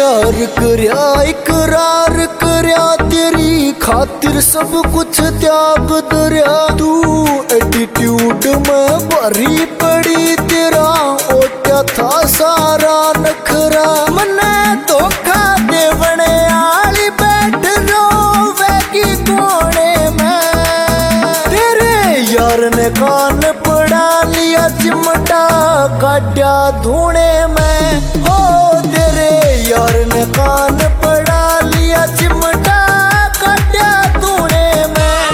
प्यार करया इकरार करया तेरी खातिर सब कुछ त्याग दरिया। तू एटीट्यूड में भरी पड़ी तेरा ओट्या था सारा नखरा। मने धोखा देवने आली बैठ रोवेगी कोने में। तेरे यार ने कान पड़ा लिया चिमटा काट्या धूने में। हो तेरे यार ने कान पड़ा लिया चिमटा काट्या धूने में।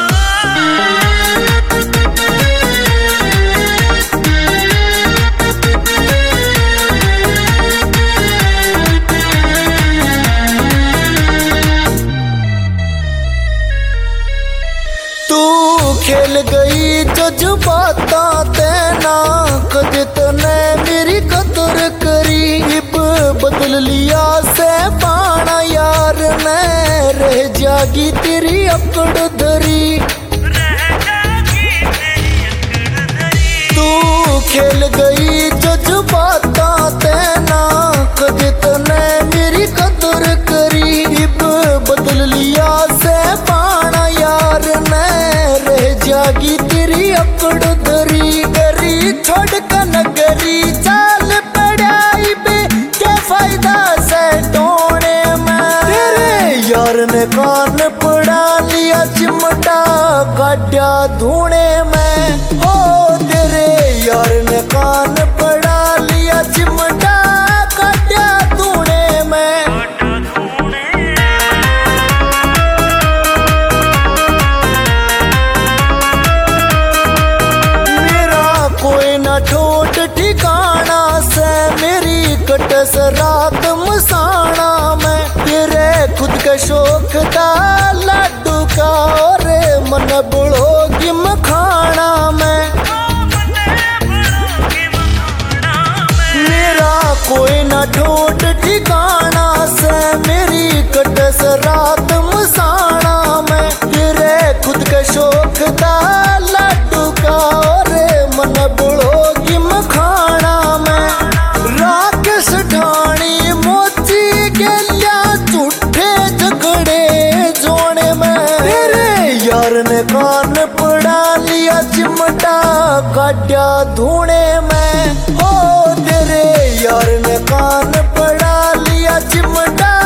तू खेल गई जज्बाता तेना कद तने मेरी कदर करी। इब बदल लिया से पाना यार ने रह जागी तेरी अकड़ धरी। तू खेल गई जज्बाता तेना कद तने मेरी कदर करी। इब बदल लिया से पाना यार ने रह जागी तेरी अकड़ धरी। करी छोड़ का नगरी चाल पड़ाई बे क्या फायदा से टोने में। तेरे यार ने कान पड़ा लिया चिमटा काट्या धूने में। हो तेरे यार ने कान पड़ा लिया चिमटा काट्या धूने में। ठोट ठिकाना से मेरी कटस रात मसाना में। तेरे खुद के शौक था लड्डू का और मन बुढ़ोगी मखाना में। मेरा कोई न ठोट ठिकाना से मेरी कटस रात मसाना में। तेरे खुद के शौक था लड्डू का और मन बुढ़ोगी मखाना में। राकेश ढाणी मोची गेलिया झूठे झगड़े जोने में। तेरे यार ने कान पड़ा लिया चिमटा काट्या धूने में। हो तेरे यार ने कान पड़ा लिया चिमटा